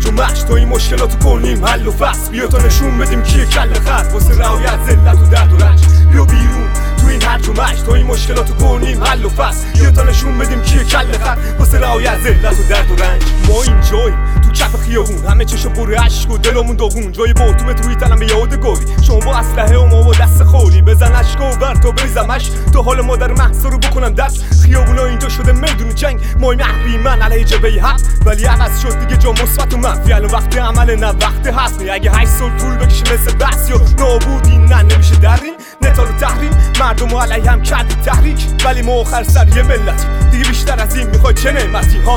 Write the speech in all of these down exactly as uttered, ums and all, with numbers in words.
هرج و مرج تو این مشکلاتو کنیم حل و فصل. بیا تا نشون بدیم کیه کله خر واسه رعایت ذلت و درد و رنج. بیا بیرون تو این هرج و مرج تو این مشکلاتو کنیم حل و فصل. بیا تا نشون بدیم کیه کله خر واسه رعایت ذلت و درد و رنج. ما اینجاییم تو کف خیابون، همه چشم پر اشک و دلمون داغون. جای باتومه توی تنم یادگاری، شما با اسلحه و ما با دست خوری. بزن اشک و ور تا بریزمش تا حال مادر مهسا رو بکنم دست. خیابونا اینجا شده میدون جنگ، مای محریمن علیه جبهه حق. ولی عوض شد دیگه جا مثبت و منفی، الان وقت عمل نه وقت حسنی. اگه هشت سال طول بکشه مثل بحث یا نابودی نه نمیشه درین. نتار و تحریم مردم و علیه هم کردی تحریک، ولی ما آخر سر یه ملتی دیگه بیشتر از این میخوای چه نعمتی ها.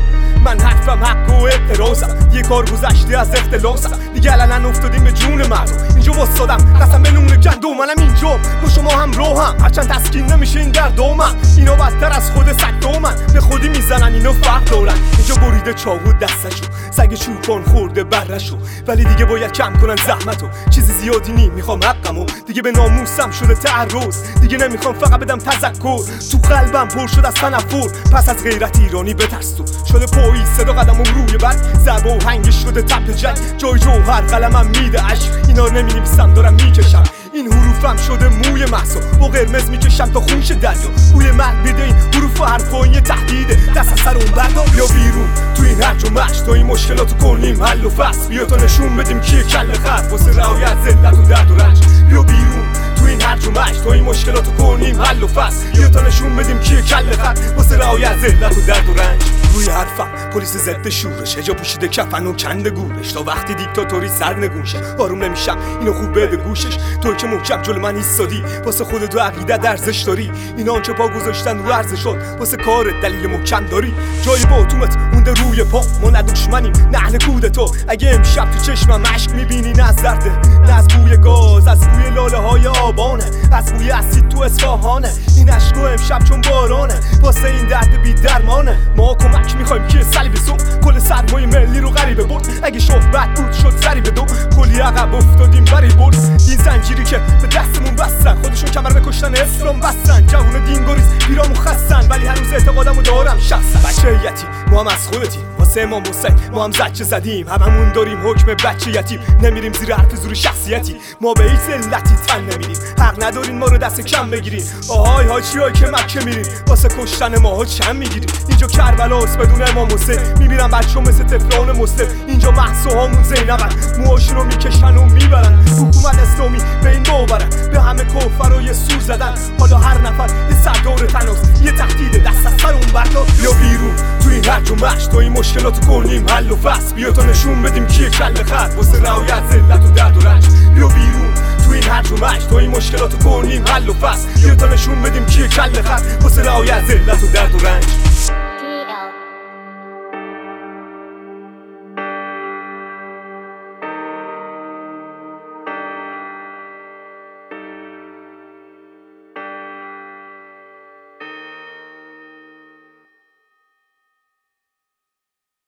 من حرفم حق و اعتراضم، یه کار گذشته از اختلاسم. دیگه علنا افتادیم به جون مردم، اینجا واسادم دستم به نون گندم. منم اینجا با شما هم روحم، هرچند تسکین نمیشه این دردامم. اینا بدتر از خود سگ دومن، به خودی میزنن اینا فرق دارن. اینجا بریده چاقو دستشو، سگ چوپان خورده برشو. ولی دیگه باید کم کنن زحمتو، چیزی زیادی نی میخوام حقمو. دیگه به ناموسم شده تعرض، دیگه نمیخوام فقط بدم تذکر. تو قلبم پر شد از تنفر، پس از غیرت ایرانی بترس تو. شده پایی صدا قدمم روی بد، ضربه و هنگ شده تبل جنگ. جای جوهر قلمم میده عشق، اینا رو نمینویسم دارم میکشم. این حروفم شده موی محسا، با قرمز میکشم تا خونش دریا. بوی مرگ میده این حروف و حرفا، این یه تهدیده دست از سر اون بردار. بیا بیرون تو این هرج و مرج تو این مشکلاتو کنیم حل و فصل. بیا تا نشون بدیم کیه کله خر واسه رعایت ذلت و درد و رنج. بیا بیرون تو این هرج و مرج تو این مشکلاتو کنیم حل و فصل. بیا تا نشون بدیم کیه کله خر واسه رعایت ذلت و درد و رنج. روی حرفم پلیس ضد شورش، هجا پوشیده کفن و کنده گورش. تا وقتی دیکتاتوری سرنگون شه آروم نمیشم، اینو خوب بده گوشش. تو که محکم جلو من ایستادی، واسه خودت و عقیدت ارزش داری. اینا آنچه پا گذاشتن رو ارزشات، واسه کارت دلیل محکم داری. جای باتومت مونده روی پا، ما نه دشمنیم نه اهل کودتا. اگه امشب تو چشمم اشک میبینی نه از درده، نه از بوی گاز، از بوی لاله های آبانه، از بوی اسید تو اصفهانه. این اشکو امشب چون بارانه، واسه این درد بی درمانه. ما کمک میخوایم که صلیب صبح کل سرمایه ملی رو غریبه برد. اگه شهبت بود شد سری به دو، کلی عقب افتادیم بری برد. این زنجیری که به دستمون بستن، خودشون کمر به کشتن اسلام بستن. جوون دینگوریز پیرامون خستن، ولی هنوز اعتقادمو دارم شخصا. بچه یتیم ما هم از خودتیم، واسه امام حسین ما هم زجه زدیم. هممون داریم حکم بچه یتیم، نمیریم زیر حرف زور شخصیتی. ما به هیچ علتی تن نمیریم، حق ندارین ما رو دست کم بگیرین. آهای حاجیای که مکه میرین، واسه کشتن ماها چند میگیرین. اینجا کربلاست بدون امام حسین، میبینم بچه‌ها مثل طفلان مسلم. اینجا مهساهامون زینبن، موهاشون رو میکشن و میبرن. حکومت اسلامی به این باورن، به همه کفر و یه سور زدن. حالا هر نفر یه سردار تناست، یه تهدید دست از سر اون بردار. بیا بیرون تو این هرج و مرج تو این مشکلاتو کنیم حل و فصل. بیا تا نشون بدیم کیه کله خر واسه رعایت ذلت و درد و رنج. بیا بیرون تو این هرج و مرج تو این مشکلاتو کنیم حل و فصل. بیا تا نشون بدیم کیه کله خر واسه رعایت ذلت و درد و رنج.